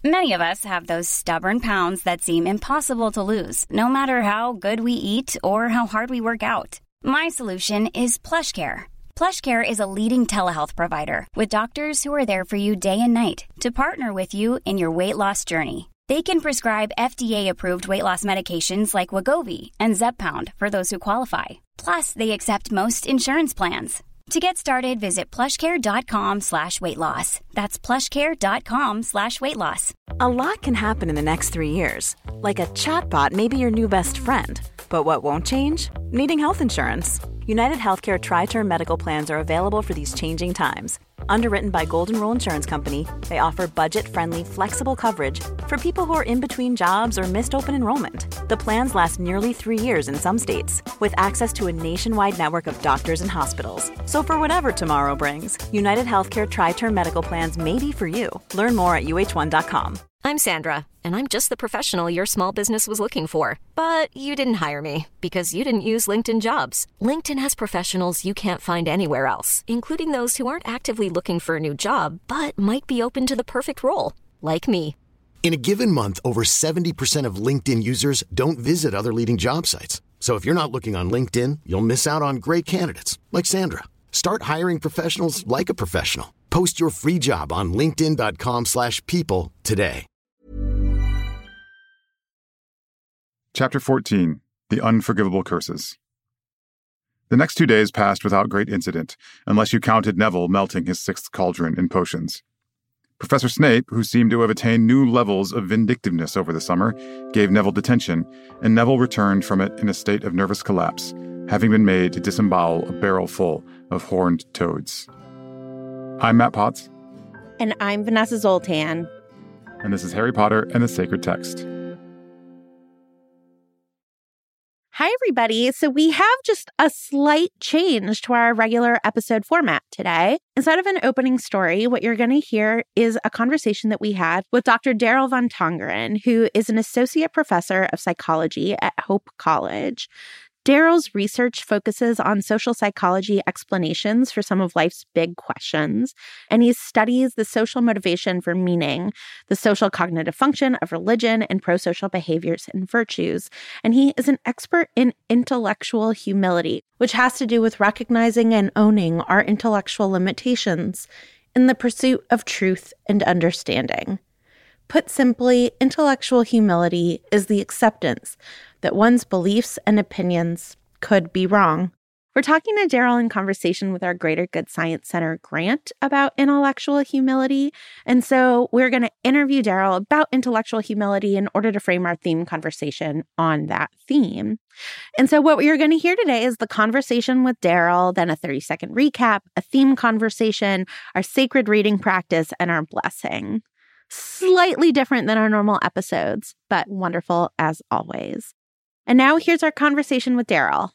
Many of us have those stubborn pounds that seem impossible to lose, no matter how good we eat or how hard we work out. My solution is PlushCare. PlushCare is a leading telehealth provider with doctors who are there for you day and night to partner with you in your weight loss journey. They can prescribe FDA-approved weight loss medications like Wegovy and Zepbound for those who qualify. Plus, they accept most insurance plans. To get started, visit plushcare.com/weightloss. That's plushcare.com/weightloss. A lot can happen in the next 3 years. Like a chatbot may be your new best friend. But what won't change? Needing health insurance. United Healthcare Tri-Term Medical Plans are available for these changing times. Underwritten by Golden Rule Insurance Company, they offer budget-friendly, flexible coverage for people who are in between jobs or missed open enrollment. The plans last nearly 3 years in some states, with access to a nationwide network of doctors and hospitals. So for whatever tomorrow brings, United Healthcare Tri-Term Medical Plans may be for you. Learn more at uh1.com. I'm Sandra, and I'm just the professional your small business was looking for. But you didn't hire me because you didn't use LinkedIn Jobs. LinkedIn has professionals you can't find anywhere else, including those who aren't actively looking for a new job, but might be open to the perfect role, like me. In a given month, over 70% of LinkedIn users don't visit other leading job sites. So if you're not looking on LinkedIn, you'll miss out on great candidates like Sandra. Start hiring professionals like a professional. Post your free job on linkedin.com/people today. Chapter 14, The Unforgivable Curses. The next 2 days passed without great incident, unless you counted Neville melting his 6th cauldron in potions. Professor Snape, who seemed to have attained new levels of vindictiveness over the summer, gave Neville detention, and Neville returned from it in a state of nervous collapse, having been made to disembowel a barrel full of horned toads. I'm Matt Potts. And I'm Vanessa Zoltan. And this is Harry Potter and the Sacred Text. Hi, everybody. So we have just a slight change to our regular episode format today. Instead of an opening story, what you're going to hear is a conversation that we had with Dr. Daryl Van Tongeren, who is an associate professor of psychology at Hope College. Daryl's research focuses on social psychology explanations for some of life's big questions, and he studies the social motivation for meaning, the social cognitive function of religion, and prosocial behaviors and virtues. And he is an expert in intellectual humility, which has to do with recognizing and owning our intellectual limitations in the pursuit of truth and understanding. Put simply, intellectual humility is the acceptance that one's beliefs and opinions could be wrong. We're talking to Daryl in conversation with our Greater Good Science Center grant about intellectual humility. And so we're going to interview Daryl about intellectual humility in order to frame our theme conversation on that theme. And so what we're going to hear today is the conversation with Daryl, then a 30-second recap, a theme conversation, our sacred reading practice, and our blessing. Slightly different than our normal episodes, but wonderful as always. And now here's our conversation with Daryl.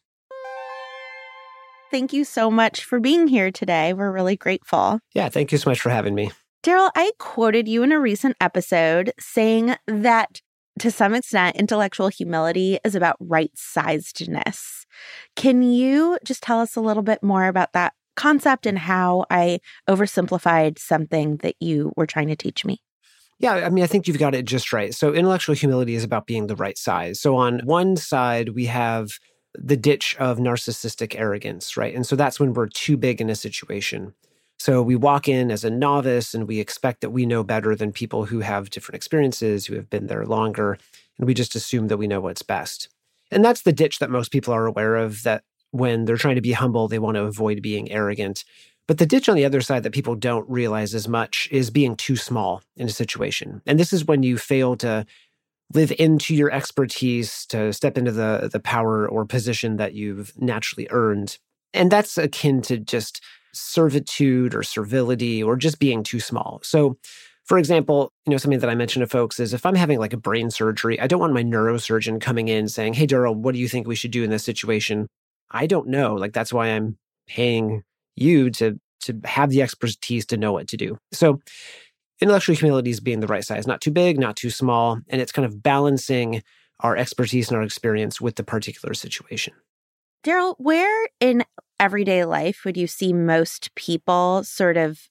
Thank you so much for being here today. We're really grateful. Yeah, thank you so much for having me. Daryl, I quoted you in a recent episode saying that to some extent, intellectual humility is about right-sizedness. Can you just tell us a little bit more about that concept and how I oversimplified something that you were trying to teach me? Yeah, I mean, I think you've got it just right. So intellectual humility is about being the right size. So on one side, we have the ditch of narcissistic arrogance, right? And so that's when we're too big in a situation. So we walk in as a novice and we expect that we know better than people who have different experiences, who have been there longer, and we just assume that we know what's best. And that's the ditch that most people are aware of, that when they're trying to be humble, they want to avoid being arrogant. But the ditch on the other side that people don't realize as much is being too small in a situation. And this is when you fail to live into your expertise, to step into the power or position that you've naturally earned. And that's akin to just servitude or servility or just being too small. So, for example, something that I mention to folks is if I'm having like a brain surgery, I don't want my neurosurgeon coming in saying, "Hey, Daryl, what do you think we should do in this situation?" I don't know. Like, that's why I'm paying you to have the expertise to know what to do. So intellectual humility is being the right size, not too big, not too small. And it's kind of balancing our expertise and our experience with the particular situation. Daryl, where in everyday life would you see most people sort of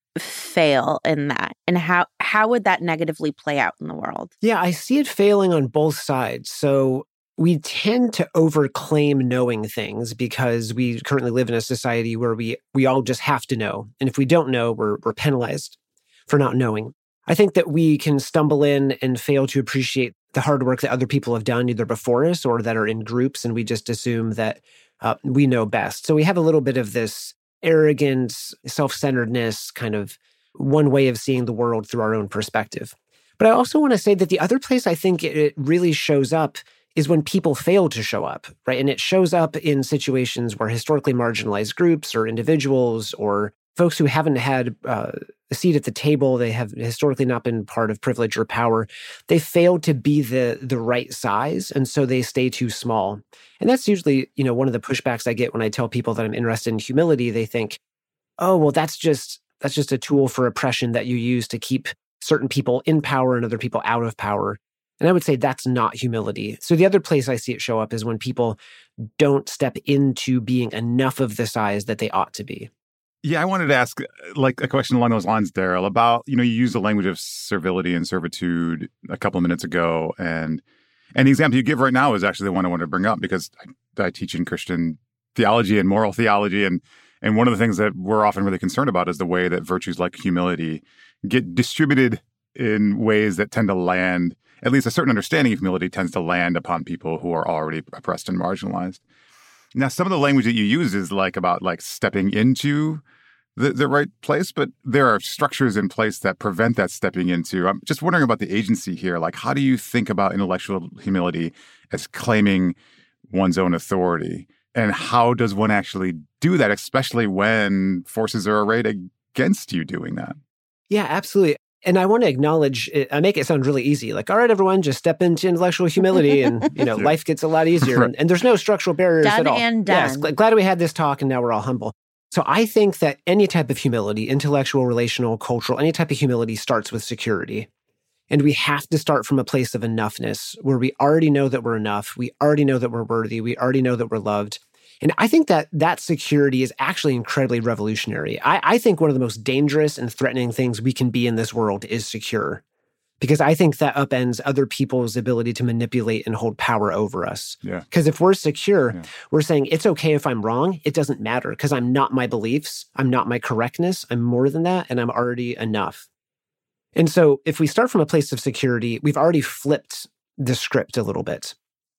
fail in that? And how would that negatively play out in the world? Yeah, I see it failing on both sides. So we tend to overclaim knowing things because we currently live in a society where we all just have to know. And if we don't know, we're penalized for not knowing. I think that we can stumble in and fail to appreciate the hard work that other people have done either before us or that are in groups, and we just assume that we know best. So we have a little bit of this arrogance, self-centeredness, kind of one way of seeing the world through our own perspective. But I also want to say that the other place I think it really shows up is when people fail to show up, right? And it shows up in situations where historically marginalized groups or individuals or folks who haven't had a seat at the table, they have historically not been part of privilege or power, they fail to be the right size, and so they stay too small. And that's usually, one of the pushbacks I get when I tell people that I'm interested in humility. They think, oh, well, that's just a tool for oppression that you use to keep certain people in power and other people out of power. And I would say that's not humility. So the other place I see it show up is when people don't step into being enough of the size that they ought to be. Yeah, I wanted to ask a question along those lines, Daryl, about, you used the language of servility and servitude a couple of minutes ago. And the example you give right now is actually the one I wanted to bring up because I teach in Christian theology and moral theology. And one of the things that we're often really concerned about is the way that virtues like humility get distributed in ways that tend to land, at least a certain understanding of humility tends to land upon people who are already oppressed and marginalized. Now, some of the language that you use is about stepping into the right place, but there are structures in place that prevent that stepping into. I'm just wondering about the agency here. How do you think about intellectual humility as claiming one's own authority? And how does one actually do that, especially when forces are arrayed against you doing that? Yeah, absolutely. And I want to acknowledge, I make it sound really easy. All right, everyone, just step into intellectual humility and, life gets a lot easier. Right. And there's no structural barriers done at all. And done. Yes, glad we had this talk and now we're all humble. So I think that any type of humility, intellectual, relational, cultural, any type of humility starts with security. And we have to start from a place of enoughness where we already know that we're enough. We already know that we're worthy. We already know that we're loved. And I think that security is actually incredibly revolutionary. I think one of the most dangerous and threatening things we can be in this world is secure, because I think that upends other people's ability to manipulate and hold power over us. Yeah. Because if we're secure, we're saying it's okay if I'm wrong. It doesn't matter because I'm not my beliefs. I'm not my correctness. I'm more than that, and I'm already enough. And so if we start from a place of security, we've already flipped the script a little bit.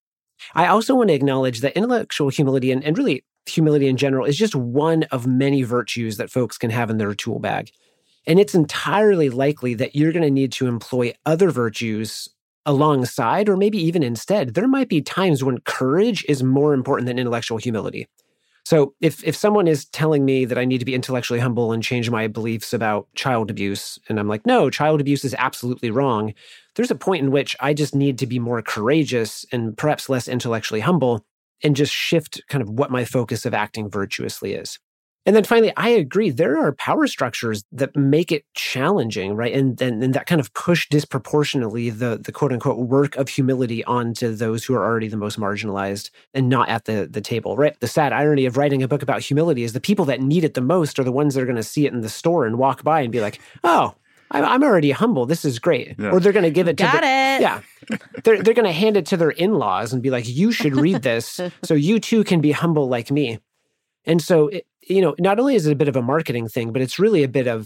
I also want to acknowledge that intellectual humility and really humility in general is just one of many virtues that folks can have in their tool bag. And it's entirely likely that you're going to need to employ other virtues alongside or maybe even instead. There might be times when courage is more important than intellectual humility. So if someone is telling me that I need to be intellectually humble and change my beliefs about child abuse, and I'm like, no, child abuse is absolutely wrong, there's a point in which I just need to be more courageous and perhaps less intellectually humble and just shift kind of what my focus of acting virtuously is. And then finally, I agree, there are power structures that make it challenging, right? And that kind of push disproportionately the quote unquote work of humility onto those who are already the most marginalized and not at the table, right? The sad irony of writing a book about humility is the people that need it the most are the ones that are going to see it in the store and walk by and be like, oh, I'm already humble. This is great. Yeah. Or they're going to give it to they're going to hand it to their in-laws and be like, you should read this so you too can be humble like me. And so, not only is it a bit of a marketing thing, but it's really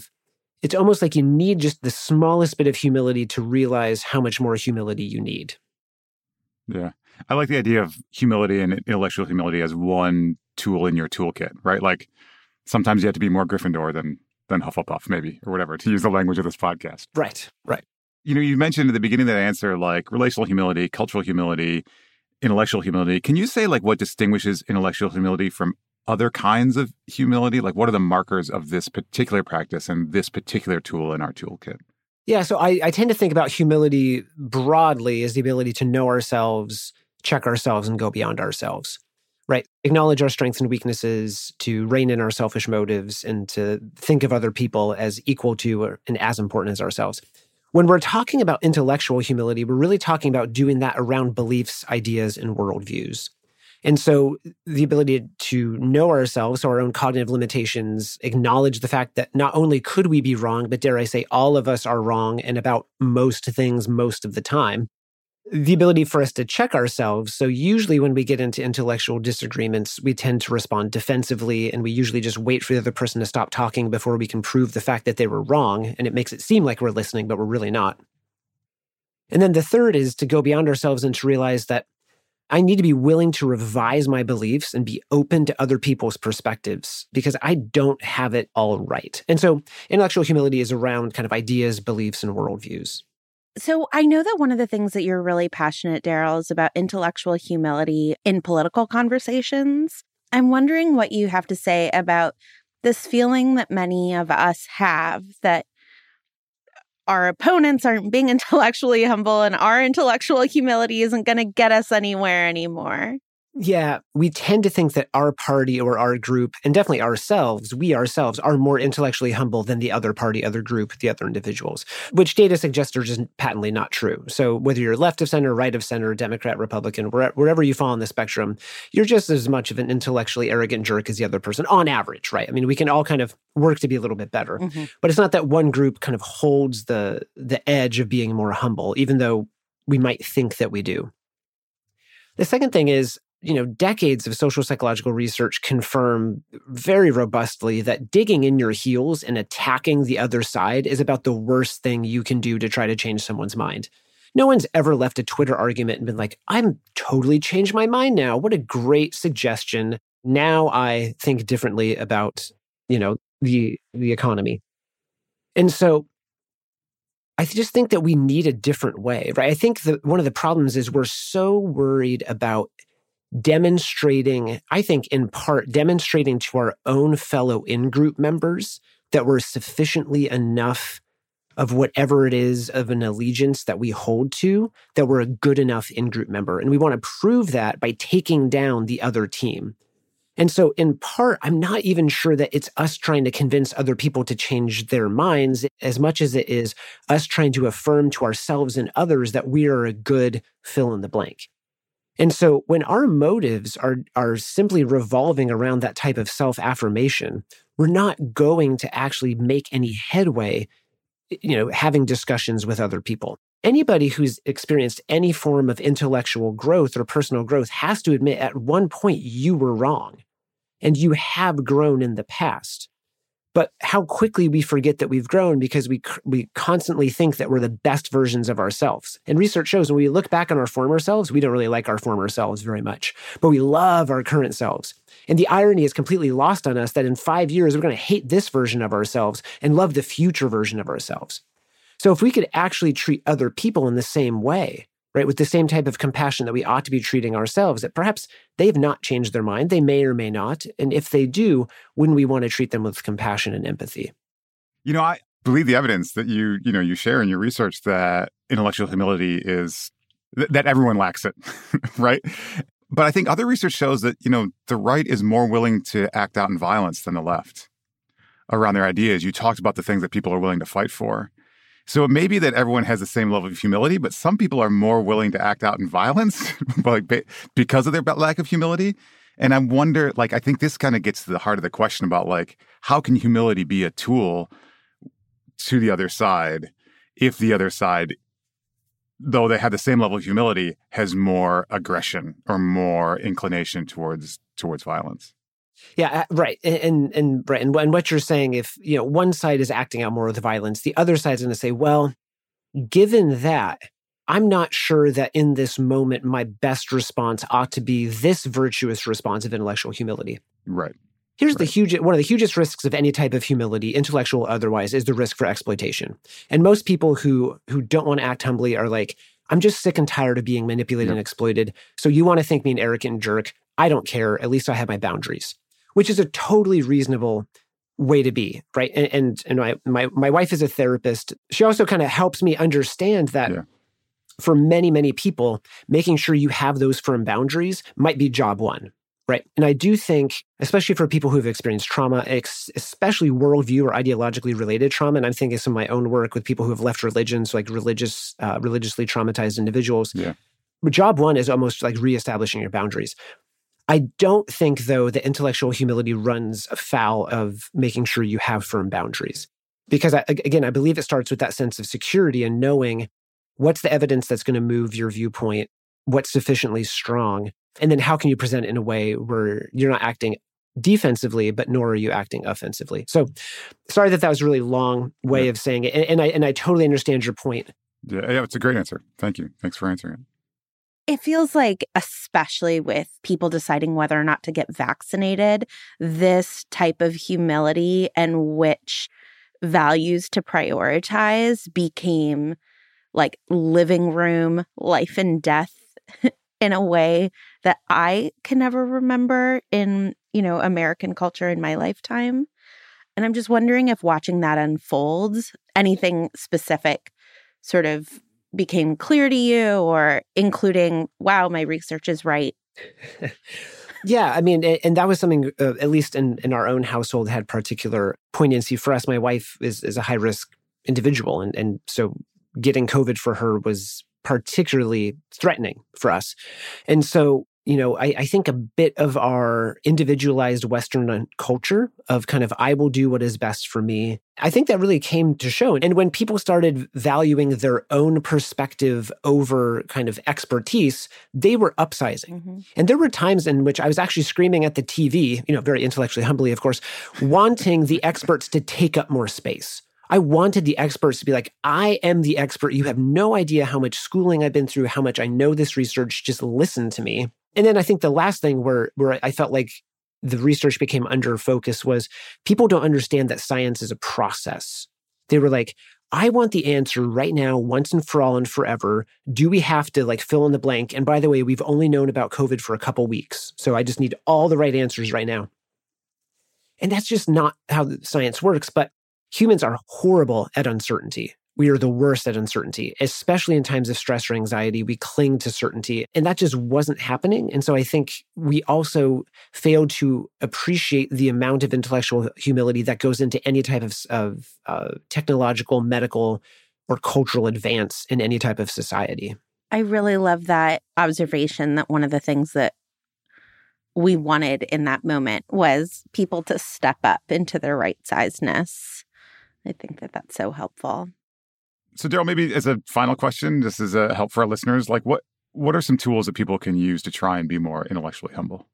it's almost like you need just the smallest bit of humility to realize how much more humility you need. Yeah. I like the idea of humility and intellectual humility as one tool in your toolkit, right? Sometimes you have to be more Gryffindor than Hufflepuff, maybe, or whatever, to use the language of this podcast. Right. You mentioned at the beginning of that answer, relational humility, cultural humility, intellectual humility. Can you say, what distinguishes intellectual humility from other kinds of humility? What are the markers of this particular practice and this particular tool in our toolkit? Yeah, so I tend to think about humility broadly as the ability to know ourselves, check ourselves, and go beyond ourselves, right? Acknowledge our strengths and weaknesses, to rein in our selfish motives, and to think of other people as equal to and as important as ourselves. When we're talking about intellectual humility, we're really talking about doing that around beliefs, ideas, and worldviews. And so the ability to know ourselves, so our own cognitive limitations, acknowledge the fact that not only could we be wrong, but dare I say, all of us are wrong and about most things most of the time. The ability for us to check ourselves. So usually when we get into intellectual disagreements, we tend to respond defensively, and we usually just wait for the other person to stop talking before we can prove the fact that they were wrong. And it makes it seem like we're listening, but we're really not. And then the third is to go beyond ourselves and to realize that I need to be willing to revise my beliefs and be open to other people's perspectives because I don't have it all right. And so intellectual humility is around kind of ideas, beliefs, and worldviews. So I know that one of the things that you're really passionate, Daryl, is about intellectual humility in political conversations. I'm wondering what you have to say about this feeling that many of us have that our opponents aren't being intellectually humble and our intellectual humility isn't going to get us anywhere anymore. Yeah, we tend to think that our party or our group, and definitely we ourselves, are more intellectually humble than the other party, other group, the other individuals, which data suggests are just patently not true. So whether you're left of center, right of center, Democrat, Republican, wherever you fall on the spectrum, you're just as much of an intellectually arrogant jerk as the other person on average, right? I mean, we can all kind of work to be a little bit better, but it's not that one group kind of holds the edge of being more humble, even though we might think that we do. The second thing is, decades of social psychological research confirm very robustly that digging in your heels and attacking the other side is about the worst thing you can do to try to change someone's mind. No one's ever left a Twitter argument and been like, I'm totally changed my mind now. What a great suggestion. Now I think differently about, the economy. And so I just think that we need a different way, right? I think that one of the problems is we're so worried about demonstrating, I think in part, demonstrating to our own fellow in-group members that we're sufficiently enough of whatever it is of an allegiance that we hold to, that we're a good enough in-group member. And we want to prove that by taking down the other team. And so in part, I'm not even sure that it's us trying to convince other people to change their minds as much as it is us trying to affirm to ourselves and others that we are a good fill in the blank. And so when our motives are simply revolving around that type of self-affirmation, we're not going to actually make any headway, having discussions with other people. Anybody who's experienced any form of intellectual growth or personal growth has to admit at one point you were wrong and you have grown in the past. But how quickly we forget that we've grown because we constantly think that we're the best versions of ourselves. And research shows when we look back on our former selves, we don't really like our former selves very much, but we love our current selves. And the irony is completely lost on us that in 5 years, we're going to hate this version of ourselves and love the future version of ourselves. So if we could actually treat other people in the same way, right, with the same type of compassion that we ought to be treating ourselves, that perhaps they've not changed their mind, they may or may not. And if they do, wouldn't we want to treat them with compassion and empathy? I believe the evidence that you share in your research that intellectual humility is that everyone lacks it, right? But I think other research shows that, the right is more willing to act out in violence than the left around their ideas. You talked about the things that people are willing to fight for. So it may be that everyone has the same level of humility, but some people are more willing to act out in violence because of their lack of humility. And I wonder, I think this kind of gets to the heart of the question about, how can humility be a tool to the other side if the other side, though they have the same level of humility, has more aggression or more inclination towards violence? Yeah, right. And what you're saying, if one side is acting out more with violence, the other side's going to say, well, given that, I'm not sure that in this moment my best response ought to be this virtuous response of intellectual humility. Right. Here's one of the hugest risks of any type of humility, intellectual or otherwise, is the risk for exploitation. And most people who don't want to act humbly are like, I'm just sick and tired of being manipulated and exploited. So you want to think me an arrogant jerk? I don't care. At least I have my boundaries. Which is a totally reasonable way to be, right? And my wife is a therapist. She also kind of helps me understand that for many, many people, making sure you have those firm boundaries might be job one, right? And I do think, especially for people who have experienced trauma, especially worldview or ideologically related trauma, and I'm thinking some of my own work with people who have left religions, like religiously traumatized individuals. Yeah. But job one is almost like reestablishing your boundaries. I don't think, though, that intellectual humility runs afoul of making sure you have firm boundaries. Because, again, I believe it starts with that sense of security and knowing what's the evidence that's going to move your viewpoint, what's sufficiently strong, and then how can you present it in a way where you're not acting defensively, but nor are you acting offensively. So sorry that was a really long way of saying it. And I totally understand your point. Yeah, it's a great answer. Thank you. Thanks for answering it. It feels like, especially with people deciding whether or not to get vaccinated, this type of humility and which values to prioritize became like living room, life and death in a way that I can never remember in, American culture in my lifetime. And I'm just wondering if watching that unfold, anything specific sort of became clear to you, or including, wow, my research is right. Yeah, I mean, and that was something, at least in our own household, had particular poignancy for us. My wife is a high-risk individual, and so getting COVID for her was particularly threatening for us. And so, I think a bit of our individualized Western culture of kind of, I will do what is best for me, I think that really came to show. And when people started valuing their own perspective over kind of expertise, they were upsizing. Mm-hmm. And there were times in which I was actually screaming at the TV, very intellectually humbly, of course, wanting the experts to take up more space. I wanted the experts to be like, I am the expert. You have no idea how much schooling I've been through, how much I know this research. Just listen to me. And then I think the last thing where I felt like the research became under focus was people don't understand that science is a process. They were like, I want the answer right now, once and for all and forever. Do we have to fill in the blank? And by the way, we've only known about COVID for a couple weeks. So I just need all the right answers right now. And that's just not how science works. But humans are horrible at uncertainty. We are the worst at uncertainty, especially in times of stress or anxiety. We cling to certainty, and that just wasn't happening. And so I think we also failed to appreciate the amount of intellectual humility that goes into any type of technological, medical, or cultural advance in any type of society. I really love that observation that one of the things that we wanted in that moment was people to step up into their right-sizedness. I think that that's so helpful. So, Daryl, maybe as a final question, this is a help for our listeners. What are some tools that people can use to try and be more intellectually humble?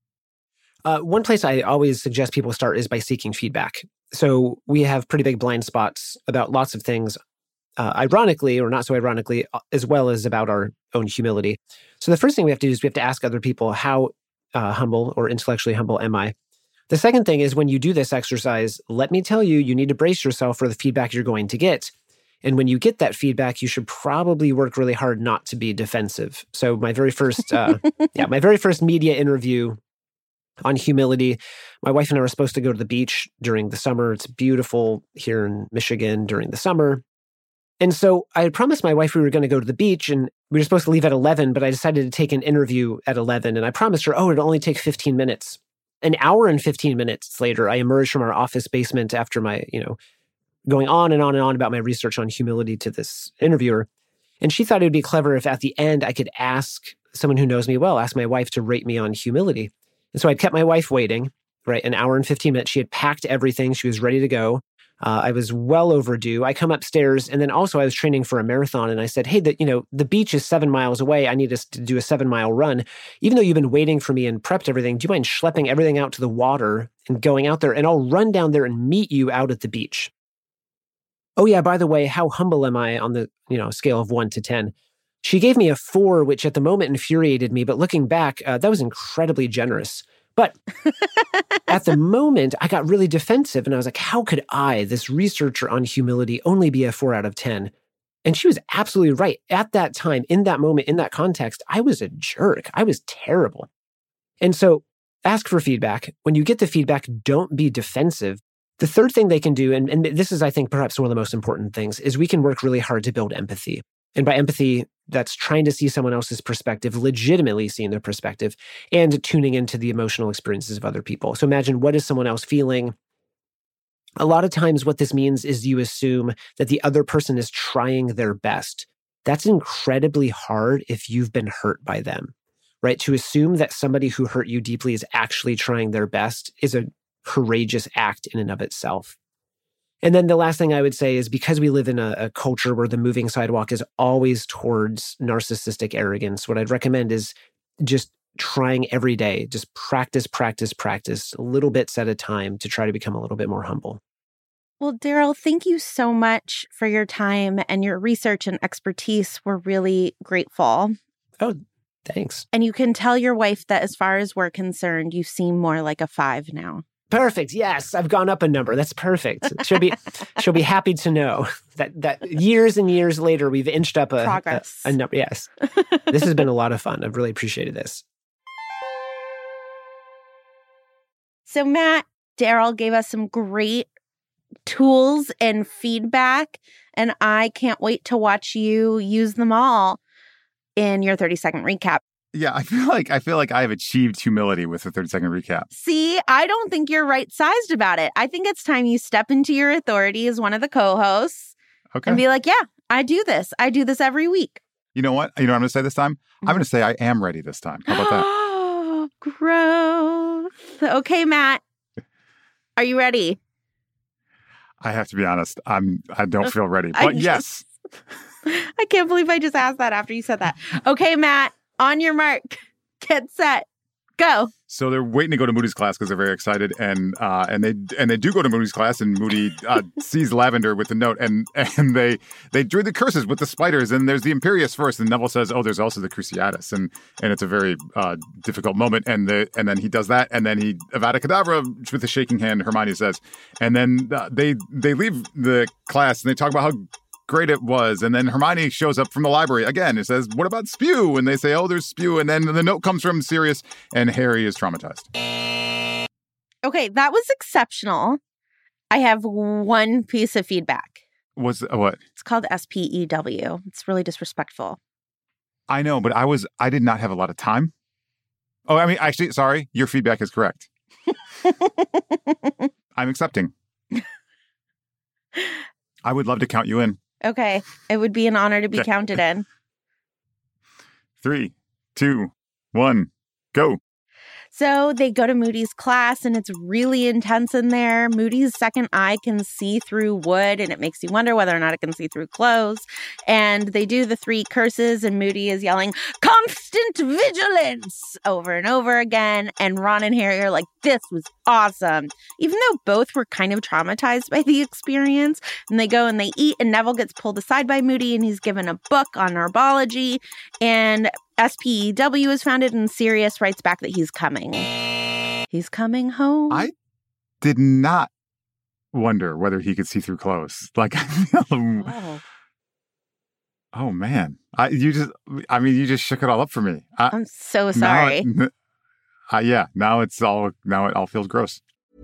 One place I always suggest people start is by seeking feedback. So we have pretty big blind spots about lots of things, ironically or not so ironically, as well as about our own humility. So the first thing we have to do is we have to ask other people, how humble or intellectually humble am I? The second thing is when you do this exercise, let me tell you, you need to brace yourself for the feedback you're going to get. And when you get that feedback, you should probably work really hard not to be defensive. So my very first, my very first media interview on humility, my wife and I were supposed to go to the beach during the summer. It's beautiful here in Michigan during the summer. And so I had promised my wife we were going to go to the beach, and we were supposed to leave at 11, but I decided to take an interview at 11. And I promised her, it'd only take 15 minutes. An hour and 15 minutes later, I emerged from our office basement after my, going on and on and on about my research on humility to this interviewer. And she thought it would be clever if at the end I could ask someone who knows me well, ask my wife to rate me on humility. And so I kept my wife waiting, right? An hour and 15 minutes. She had packed everything. She was ready to go. I was well overdue. I come upstairs, and then also I was training for a marathon, and I said, hey, the beach is 7 miles away. I need us to do a 7-mile run. Even though you've been waiting for me and prepped everything, do you mind schlepping everything out to the water and going out there? And I'll run down there and meet you out at the beach. Oh yeah, by the way, how humble am I on the scale of 1 to 10? She gave me a 4, which at the moment infuriated me, but looking back, that was incredibly generous. But at the moment, I got really defensive, and I was like, how could I, this researcher on humility, only be a 4 out of 10? And she was absolutely right. At that time, in that moment, in that context, I was a jerk. I was terrible. And so ask for feedback. When you get the feedback, don't be defensive. The third thing they can do, and this is, I think, perhaps one of the most important things, is we can work really hard to build empathy. And by empathy, that's trying to see someone else's perspective, legitimately seeing their perspective, and tuning into the emotional experiences of other people. So imagine, what is someone else feeling? A lot of times what this means is you assume that the other person is trying their best. That's incredibly hard if you've been hurt by them. right? To assume that somebody who hurt you deeply is actually trying their best is a courageous act in and of itself. And then the last thing I would say is because we live in a culture where the moving sidewalk is always towards narcissistic arrogance, what I'd recommend is just trying every day, just practice, little bits at a time to try to become a little bit more humble. Well, Daryl, thank you so much for your time and your research and expertise. We're really grateful. Oh, thanks. And you can tell your wife that as far as we're concerned, you seem more like a 5 now. Perfect. Yes, I've gone up a number. That's perfect. She'll be happy to know that years and years later we've inched up progress. A number. Yes, this has been a lot of fun. I've really appreciated this. So Matt, Daryl gave us some great tools and feedback, and I can't wait to watch you use them all in your 30-second recap. Yeah, I feel like I have achieved humility with the 30-second recap. See, I don't think you're right-sized about it. I think it's time you step into your authority as one of the co-hosts and be like, yeah, I do this. I do this every week. You know what? You know what I'm going to say this time? I'm going to say I am ready this time. How about that? Growth. Okay, Matt. Are you ready? I have to be honest. I don't feel ready, but yes. I can't believe I just asked that after you said that. Okay, Matt. On your mark, get set, go. So they're waiting to go to Moody's class because they're very excited, and they do go to Moody's class, and Moody sees Lavender with the note, and they drew the curses with the spiders, and there's the Imperius first, and Neville says, oh, there's also the Cruciatus, and it's a very difficult moment, and then he does that, and then he Avada Kedavra with a shaking hand, Hermione says, and then they leave the class, and they talk about how great it was. And then Hermione shows up from the library again and says, what about Spew? And they say, oh, there's Spew. And then the note comes from Sirius and Harry is traumatized. Okay, that was exceptional. I have one piece of feedback. What? It's called SPEW. It's really disrespectful. I know, but I did not have a lot of time. Oh, I mean, actually, sorry, your feedback is correct. I'm accepting. I would love to count you in. Okay. It would be an honor to be counted in. 3, 2, 1, go. So they go to Moody's class and it's really intense in there. Moody's second eye can see through wood and it makes you wonder whether or not it can see through clothes. And they do the 3 curses and Moody is yelling, constant vigilance, over and over again. And Ron and Harry are like, this was awesome. Even though both were kind of traumatized by the experience. And they go and they eat and Neville gets pulled aside by Moody and he's given a book on herbology. And SPEW is founded and Sirius writes back that he's coming. He's coming home. I did not wonder whether he could see through clothes. Like, oh man. You just shook it all up for me. I'm so sorry. Now it all feels gross.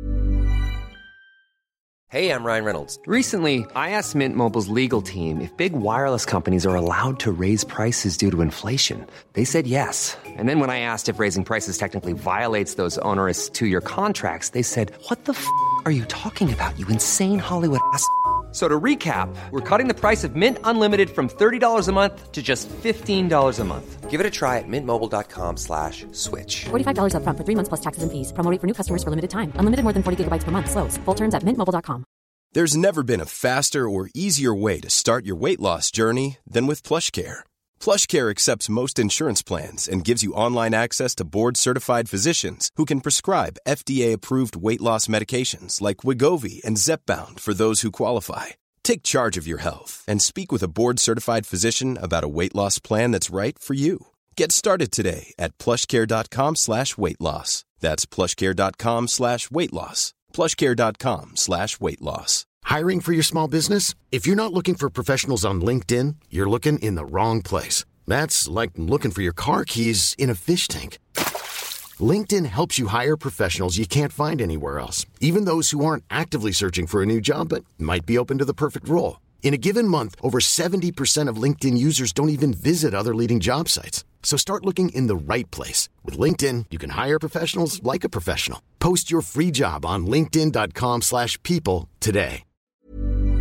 Hey, I'm Ryan Reynolds. Recently, I asked Mint Mobile's legal team if big wireless companies are allowed to raise prices due to inflation. They said yes. And then when I asked if raising prices technically violates those onerous 2-year contracts, they said, what the f*** are you talking about, you insane Hollywood ass f- So to recap, we're cutting the price of Mint Unlimited from $30 a month to just $15 a month. Give it a try at mintmobile.com/switch. $45 up front for 3 months plus taxes and fees. Promo rate for new customers for limited time. Unlimited more than 40 gigabytes per month. Slows full terms at mintmobile.com. There's never been a faster or easier way to start your weight loss journey than with PlushCare. PlushCare accepts most insurance plans and gives you online access to board-certified physicians who can prescribe FDA-approved weight loss medications like Wegovy and Zepbound for those who qualify. Take charge of your health and speak with a board-certified physician about a weight loss plan that's right for you. Get started today at plushcare.com/weight loss. That's plushcare.com/weight loss. plushcare.com/weight loss. Hiring for your small business? If you're not looking for professionals on LinkedIn, you're looking in the wrong place. That's like looking for your car keys in a fish tank. LinkedIn helps you hire professionals you can't find anywhere else, even those who aren't actively searching for a new job but might be open to the perfect role. In a given month, over 70% of LinkedIn users don't even visit other leading job sites. So start looking in the right place. With LinkedIn, you can hire professionals like a professional. Post your free job on linkedin.com/people today.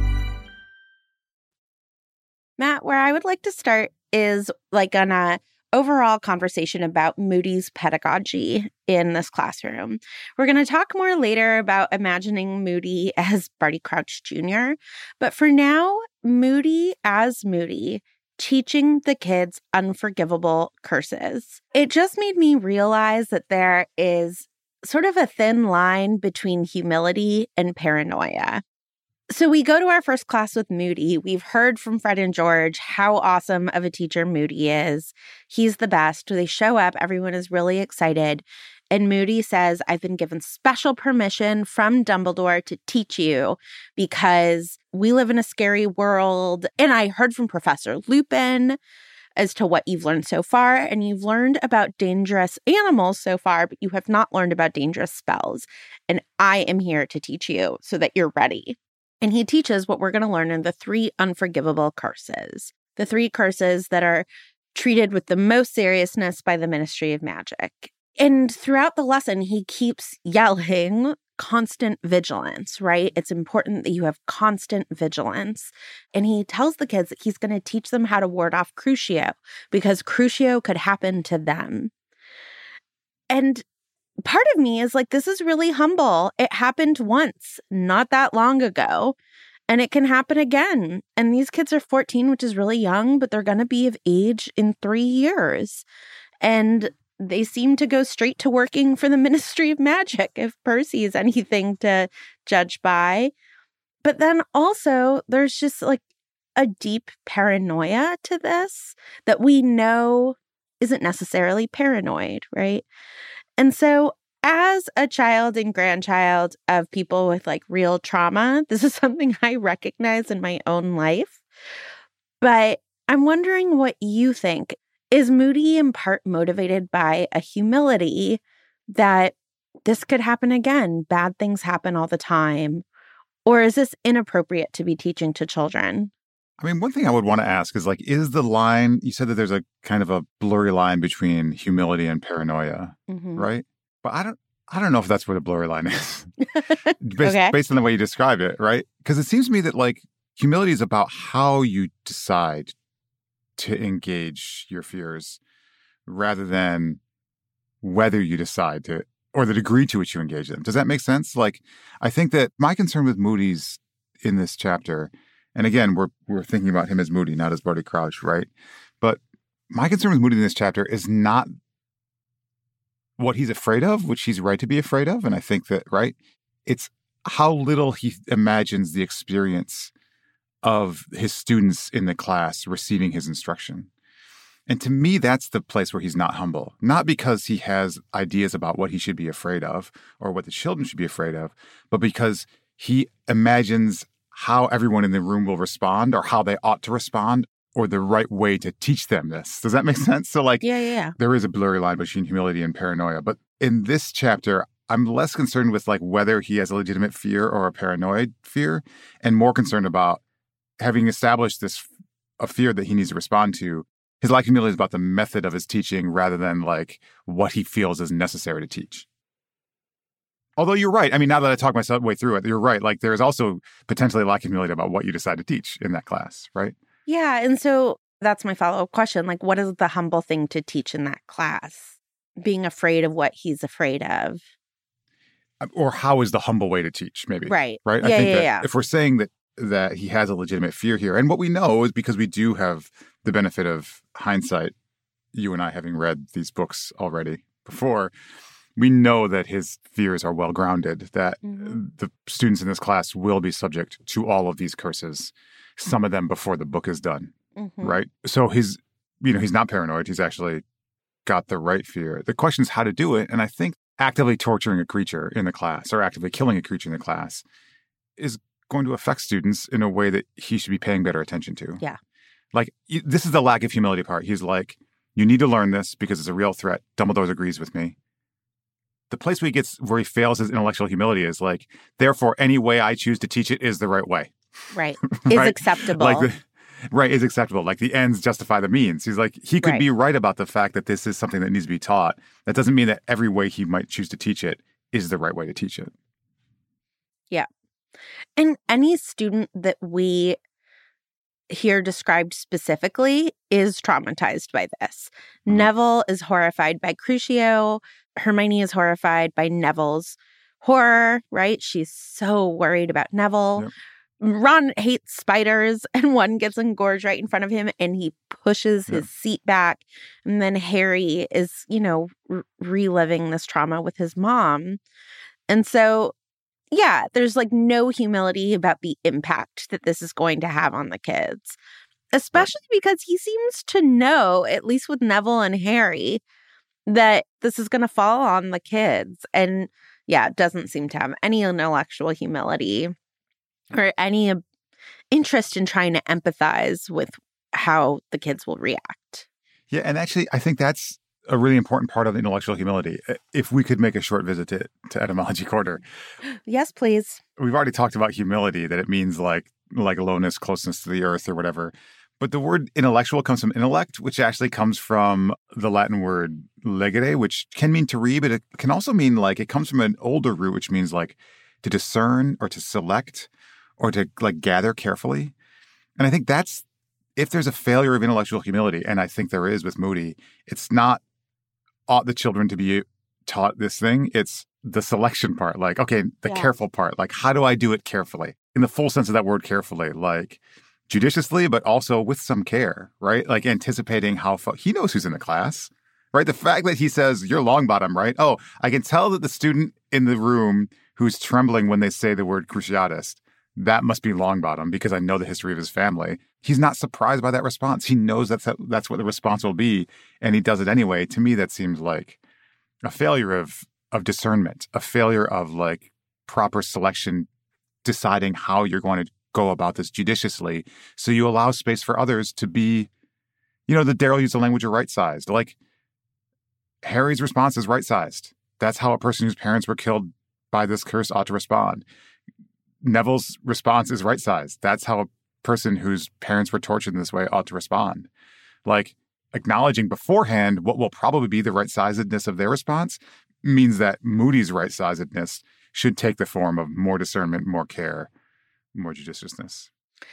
Matt, where I would like to start is like on a overall conversation about Moody's pedagogy in this classroom. We're going to talk more later about imagining Moody as Barty Crouch Jr., but for now, Moody as Moody, teaching the kids unforgivable curses. It just made me realize that there is sort of a thin line between humility and paranoia. So we go to our first class with Moody. We've heard from Fred and George how awesome of a teacher Moody is. He's the best. They show up. Everyone is really excited. And Moody says, I've been given special permission from Dumbledore to teach you because we live in a scary world. And I heard from Professor Lupin as to what you've learned so far. And you've learned about dangerous animals so far, but you have not learned about dangerous spells. And I am here to teach you so that you're ready. And he teaches what we're going to learn in the 3 unforgivable curses, the 3 curses that are treated with the most seriousness by the Ministry of Magic. And throughout the lesson, he keeps yelling constant vigilance, right? It's important that you have constant vigilance. And he tells the kids that he's going to teach them how to ward off Crucio because Crucio could happen to them. And part of me is like, this is really humble. It happened once, not that long ago, and it can happen again. And these kids are 14, which is really young, but they're going to be of age in 3 years. And they seem to go straight to working for the Ministry of Magic, if Percy is anything to judge by. But then also, there's just like a deep paranoia to this that we know isn't necessarily paranoid, right? And so as a child and grandchild of people with like real trauma, this is something I recognize in my own life. But I'm wondering what you think. Is Moody in part motivated by a humility that this could happen again? Bad things happen all the time. Or is this inappropriate to be teaching to children? I mean, one thing I would want to ask is like, is the line, you said that there's a kind of a blurry line between humility and paranoia, right? But I don't know if that's where the blurry line is based on the way you describe it, right? Because it seems to me that like humility is about how you decide to engage your fears rather than whether you decide to, or the degree to which you engage them. Does that make sense? Like, I think that my concern with Moody's in this chapter, and again, we're thinking about him as Moody, not as Barty Crouch, right? But my concern with Moody in this chapter is not what he's afraid of, which he's right to be afraid of. And I think that, right, it's how little he imagines the experience of his students in the class receiving his instruction. And to me, that's the place where he's not humble. Not because he has ideas about what he should be afraid of or what the children should be afraid of, but because he imagines how everyone in the room will respond or how they ought to respond or the right way to teach them this. Does that make sense? So like, there is a blurry line between humility and paranoia. But in this chapter, I'm less concerned with like whether he has a legitimate fear or a paranoid fear and more concerned about having established a fear that he needs to respond to. His lack of humility is about the method of his teaching rather than like what he feels is necessary to teach. Although you're right. I mean, now that I talk myself way through it, you're right. Like there is also potentially a lack of humility about what you decide to teach in that class, right? Yeah. And so that's my follow-up question. Like, what is the humble thing to teach in that class? Being afraid of what he's afraid of. Or how is the humble way to teach, maybe. Right. Right? Yeah, I think yeah. If we're saying that he has a legitimate fear here, and what we know is because we do have the benefit of hindsight, you and I having read these books already before, we know that his fears are well-grounded, that the students in this class will be subject to all of these curses, some of them before the book is done, right? So he's not paranoid. He's actually got the right fear. The question is how to do it. And I think actively torturing a creature in the class or actively killing a creature in the class is going to affect students in a way that he should be paying better attention to. Yeah. Like, this is the lack of humility part. He's like, you need to learn this because it's a real threat. Dumbledore agrees with me. The place where he fails his intellectual humility is like, therefore, any way I choose to teach it is the right way. Right. Right? Is acceptable. Is acceptable. Like the ends justify the means. He's like, he could be right about the fact that this is something that needs to be taught. That doesn't mean that every way he might choose to teach it is the right way to teach it. Yeah. And any student that we here described specifically is traumatized by this. Neville is horrified by Crucio. Hermione is horrified by Neville's horror, right? She's so worried about Neville. Yep. Ron hates spiders, and one gets engorged right in front of him, and he pushes his seat back. And then Harry is, reliving this trauma with his mom. And so, yeah, there's like no humility about the impact that this is going to have on the kids, especially because he seems to know, at least with Neville and Harry, that this is going to fall on the kids. And yeah, it doesn't seem to have any intellectual humility or any interest in trying to empathize with how the kids will react. Yeah, and actually, I think that's a really important part of intellectual humility. If we could make a short visit to Etymology Quarter. Yes, please. We've already talked about humility, that it means like lowness, closeness to the earth or whatever. But the word intellectual comes from intellect, which actually comes from the Latin word legere, which can mean to read, but it can also mean like it comes from an older root, which means like to discern or to select or to like gather carefully. And I think that's, if there's a failure of intellectual humility, and I think there is with Moody, it's not ought the children to be taught this thing. It's the selection part, like, okay, the careful part, like how do I do it carefully? In the full sense of that word carefully, like judiciously, but also with some care, right? Like anticipating how he knows who's in the class, right? The fact that he says, you're Longbottom, right? Oh, I can tell that the student in the room who's trembling when they say the word Cruciatus, that must be Longbottom because I know the history of his family. He's not surprised by that response. He knows that's what the response will be, and he does it anyway. To me, that seems like a failure of discernment, a failure of like proper selection, deciding how you're going to go about this judiciously. So you allow space for others to be, the Daryl used the language of right-sized. Like Harry's response is right-sized. That's how a person whose parents were killed by this curse ought to respond. Neville's response is right-sized. That's how a person whose parents were tortured in this way ought to respond. Like acknowledging beforehand what will probably be the right-sizedness of their response means that Moody's right-sizedness should take the form of more discernment, more care, more judiciousness.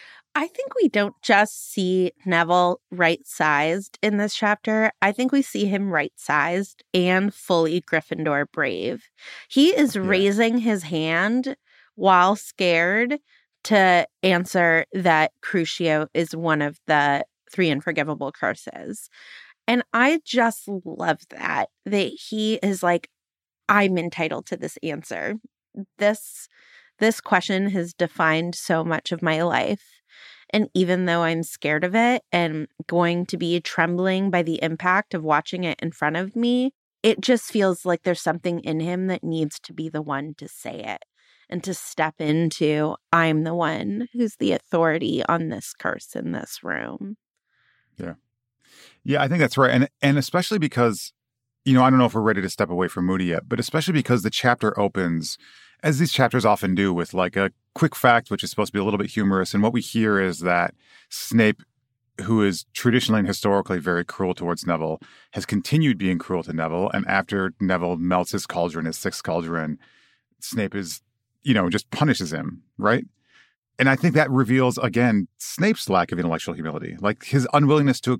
I think we don't just see Neville right-sized in this chapter. I think we see him right-sized and fully Gryffindor brave. He is raising his hand while scared to answer that Crucio is one of the 3 unforgivable curses. And I just love that he is like, I'm entitled to this answer. This question has defined so much of my life. And even though I'm scared of it and going to be trembling by the impact of watching it in front of me, it just feels like there's something in him that needs to be the one to say it and to step into, I'm the one who's the authority on this curse in this room. Yeah. Yeah, I think that's right. And especially because, I don't know if we're ready to step away from Moody yet, but especially because the chapter opens, as these chapters often do, with like a quick fact, which is supposed to be a little bit humorous. And what we hear is that Snape, who is traditionally and historically very cruel towards Neville, has continued being cruel to Neville. And after Neville melts his cauldron, his 6th cauldron, Snape is, just punishes him, right? And I think that reveals, again, Snape's lack of intellectual humility, like his unwillingness to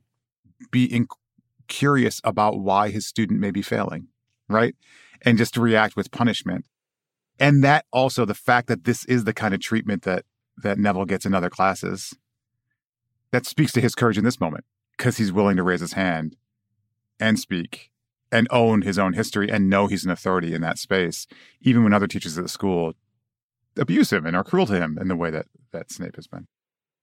be curious about why his student may be failing, right? And just to react with punishment. And that also, the fact that this is the kind of treatment that Neville gets in other classes, that speaks to his courage in this moment, because he's willing to raise his hand and speak and own his own history and know he's an authority in that space, even when other teachers at the school abuse him and are cruel to him in the way that Snape has been.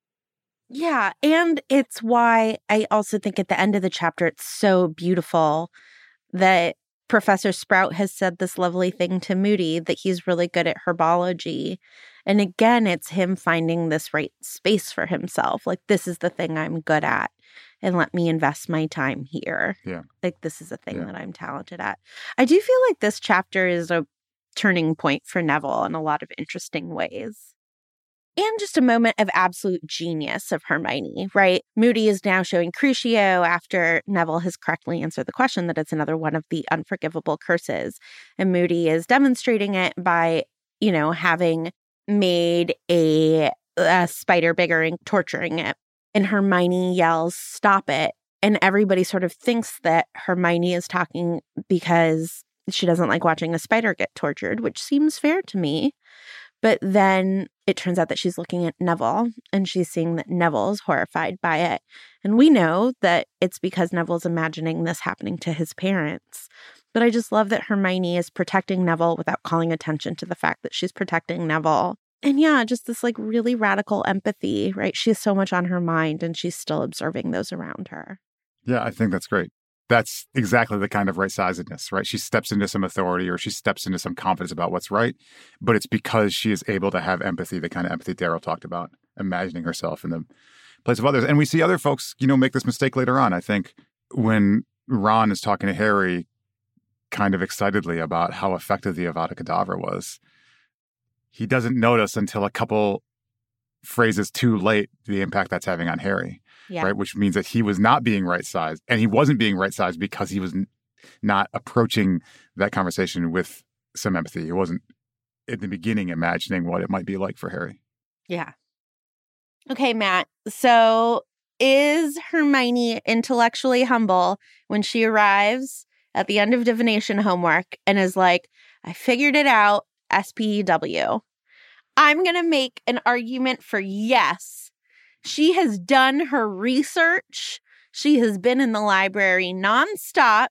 Yeah, and it's why I also think at the end of the chapter, it's so beautiful that Professor Sprout has said this lovely thing to Moody, that he's really good at herbology. And again, it's him finding this right space for himself. Like, this is the thing I'm good at, and let me invest my time here. Yeah. Like, this is a thing that I'm talented at. I do feel like this chapter is a turning point for Neville in a lot of interesting ways. And just a moment of absolute genius of Hermione, right? Moody is now showing Crucio, after Neville has correctly answered the question, that it's another one of the unforgivable curses. And Moody is demonstrating it by, having made a spider bigger and torturing it. And Hermione yells, "Stop it." And everybody sort of thinks that Hermione is talking because she doesn't like watching a spider get tortured, which seems fair to me. But then it turns out that she's looking at Neville and she's seeing that Neville is horrified by it. And we know that it's because Neville's imagining this happening to his parents. But I just love that Hermione is protecting Neville without calling attention to the fact that she's protecting Neville. And yeah, just this like really radical empathy, right? She has so much on her mind and she's still observing those around her. Yeah, I think that's great. That's exactly the kind of right-sizedness, right? She steps into some authority or she steps into some confidence about what's right, but it's because she is able to have empathy, the kind of empathy Daryl talked about, imagining herself in the place of others. And we see other folks, make this mistake later on. I think when Ron is talking to Harry kind of excitedly about how effective the Avada Kedavra was, he doesn't notice until a couple phrases too late the impact that's having on Harry. Yeah. Right, which means that he was not being right-sized, and he wasn't being right-sized because he was not approaching that conversation with some empathy. He wasn't, at the beginning, imagining what it might be like for Harry. Yeah. Okay, Matt. So is Hermione intellectually humble when she arrives at the end of divination homework and is like, I figured it out, SPEW? I'm going to make an argument for yes. She has done her research. She has been in the library nonstop.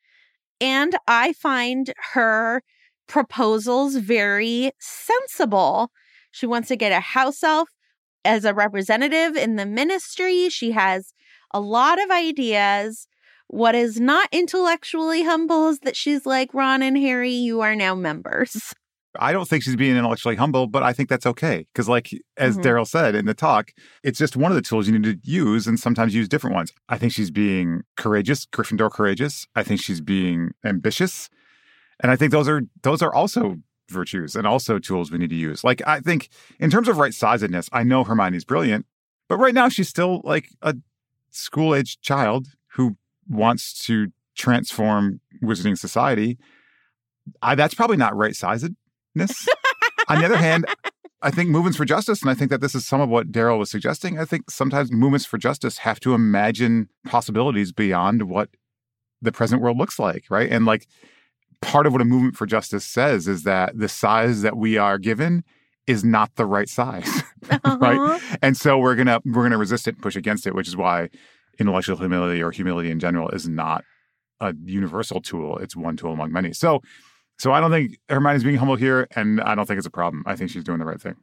And I find her proposals very sensible. She wants to get a house elf as a representative in the ministry. She has a lot of ideas. What is not intellectually humble is that she's like, Ron and Harry, you are now members. I don't think she's being intellectually humble, but I think that's okay. Because as Daryl said in the talk, it's just one of the tools you need to use and sometimes use different ones. I think she's being courageous, Gryffindor courageous. I think she's being ambitious. And I think those are also virtues and also tools we need to use. I think in terms of right-sizedness, I know Hermione's brilliant, but right now she's still like a school-aged child who wants to transform wizarding society. That's probably not right-sized. On the other hand, I think movements for justice, and I think that this is some of what Daryl was suggesting, I think sometimes movements for justice have to imagine possibilities beyond what the present world looks like, right? And part of what a movement for justice says is that the size that we are given is not the right size, right? And so we're gonna resist it and push against it, which is why intellectual humility or humility in general is not a universal tool. It's one tool among many. So I don't think Hermione's being humble here, and I don't think it's a problem. I think she's doing the right thing.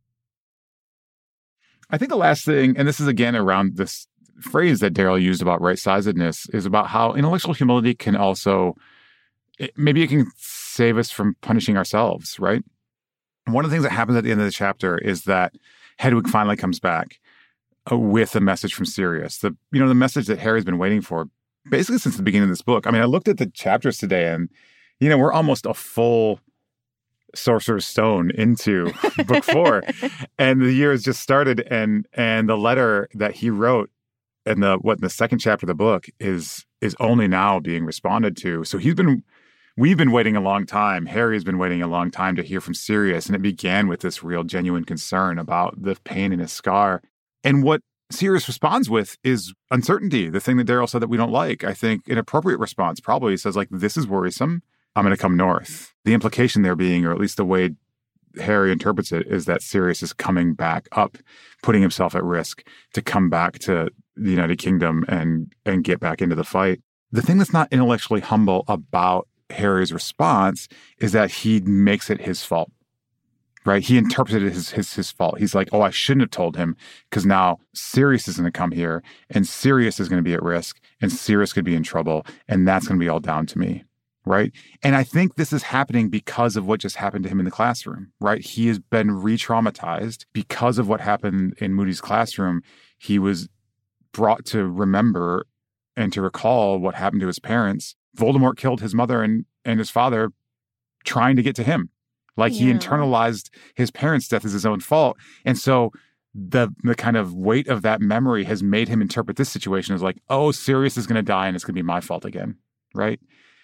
I think the last thing, and this is again around this phrase that Daryl used about right-sizedness, is about how intellectual humility can also, maybe it can save us from punishing ourselves, right? And one of the things that happens at the end of the chapter is that Hedwig finally comes back with a message from Sirius. The message that Harry's been waiting for basically since the beginning of this book. I mean, I looked at the chapters today and we're almost a full Sorcerer's Stone into book 4. And the year has just started. And the letter that he wrote in the second chapter of the book is only now being responded to. So we've been waiting a long time. Harry has been waiting a long time to hear from Sirius. And it began with this real genuine concern about the pain in his scar. And what Sirius responds with is uncertainty, the thing that Daryl said that we don't like. I think an appropriate response probably says this is worrisome. I'm going to come north. The implication there being, or at least the way Harry interprets it, is that Sirius is coming back up, putting himself at risk to come back to the United Kingdom and get back into the fight. The thing that's not intellectually humble about Harry's response is that he makes it his fault, right? He interprets it as his fault. He's like, I shouldn't have told him because now Sirius is going to come here and Sirius is going to be at risk and Sirius could be in trouble and that's going to be all down to me. Right. And I think this is happening because of what just happened to him in the classroom. Right. He has been re-traumatized because of what happened in Moody's classroom. He was brought to remember and to recall what happened to his parents. Voldemort killed his mother and his father trying to get to him. He internalized his parents' death as his own fault. And so the kind of weight of that memory has made him interpret this situation as Sirius is going to die and it's going to be my fault again. Right.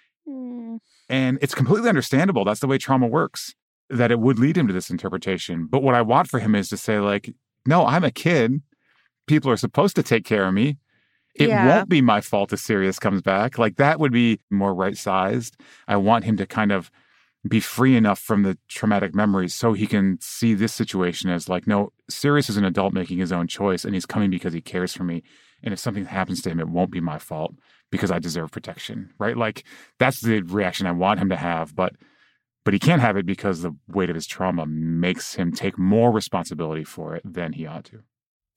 And it's completely understandable. That's the way trauma works, that it would lead him to this interpretation. But what I want for him is to say, no, I'm a kid. people are supposed to take care of me. It won't be my fault if Sirius comes back. Like, that would be more right-sized. I want him to kind of be free enough from the traumatic memories so he can see this situation as like, no, Sirius is an adult making his own choice, and he's coming because he cares for me. And if something happens to him, it won't be my fault because I deserve protection, right? Like, that's the reaction I want him to have, but he can't have it because the weight of his trauma makes him take more responsibility for it than he ought to.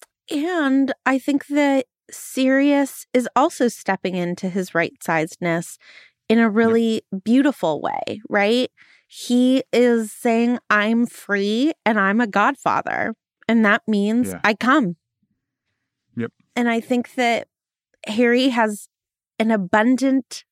And I think that Sirius is also stepping into his right-sizedness in a really beautiful way, right? He is saying, I'm free and I'm a godfather. And that means I come. Yep. And I think that Harry has an abundant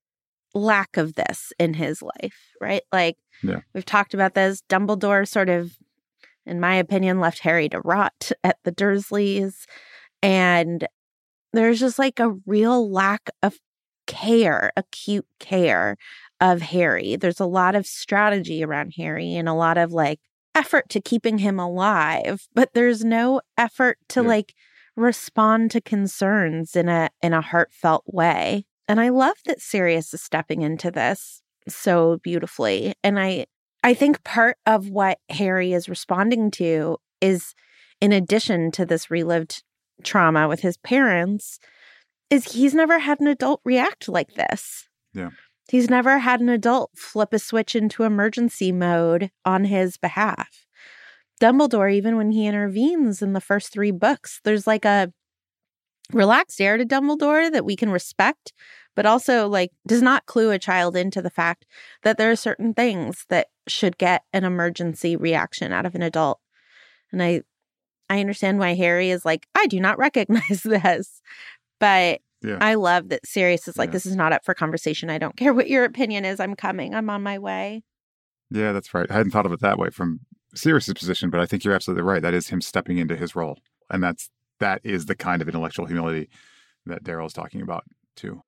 lack of this in his life, right? Like, we've talked about this. Dumbledore sort of, in my opinion, left Harry to rot at the Dursleys. And there's just like a real lack of care, acute care of Harry. There's a lot of strategy around Harry and a lot of like effort to keeping him alive, but there's no effort to like respond to concerns in a heartfelt way. And I love that Sirius is stepping into this so beautifully. And I think part of what Harry is responding to is, in addition to this relived trauma with his parents, is he's never had an adult react like this. Yeah. He's never had an adult flip a switch into emergency mode on his behalf. Dumbledore, even when he intervenes in the first 3 books, there's like a relaxed air to Dumbledore that we can respect, but also like does not clue a child into the fact that there are certain things that should get an emergency reaction out of an adult. And I understand why Harry is like, I do not recognize this. But I love that Sirius is like, this is not up for conversation. I don't care what your opinion is. I'm coming. I'm on my way. Yeah, that's right. I hadn't thought of it that way from Sirius's position, but I think you're absolutely right. That is him stepping into his role. And that is the kind of intellectual humility that Daryl's talking about, too.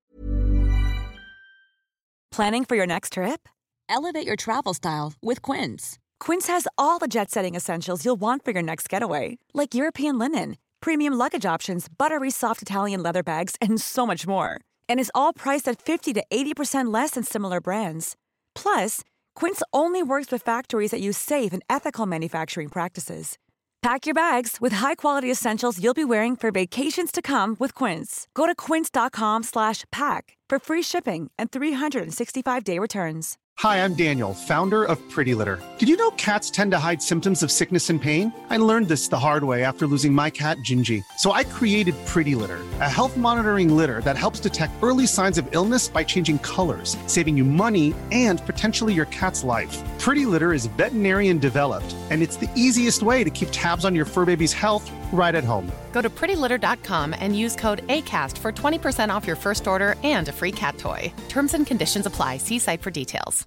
Planning for your next trip? Elevate your travel style with Quince. Quince has all the jet-setting essentials you'll want for your next getaway, like European linen, premium luggage options, buttery soft Italian leather bags, and so much more. And is all priced at 50 to 80% less than similar brands. Plus, Quince only works with factories that use safe and ethical manufacturing practices. Pack your bags with high-quality essentials you'll be wearing for vacations to come with Quince. Go to quince.com/pack for free shipping and 365-day returns. Hi, I'm Daniel, founder of Pretty Litter. Did you know cats tend to hide symptoms of sickness and pain? I learned this the hard way after losing my cat, Gingy. So I created Pretty Litter, a health monitoring litter that helps detect early signs of illness by changing colors, saving you money and potentially your cat's life. Pretty Litter is veterinarian developed, and it's the easiest way to keep tabs on your fur baby's health right at home. Go to prettylitter.com and use code ACAST for 20% off your first order and a free cat toy. Terms and conditions apply. See site for details.